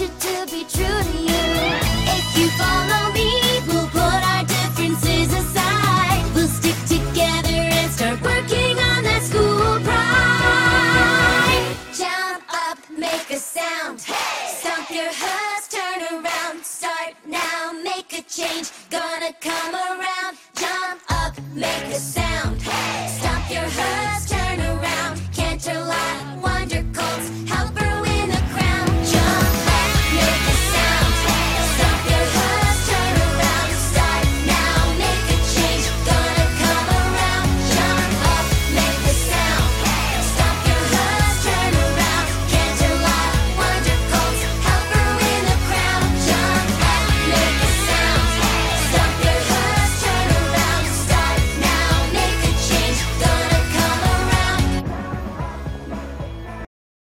you to be true to you. If you follow me, we'll put our differences aside. We'll stick together and start working on that school pride. Jump up, make a sound. Stomp your hooves, turn around. Start now, make a change. Gonna come around.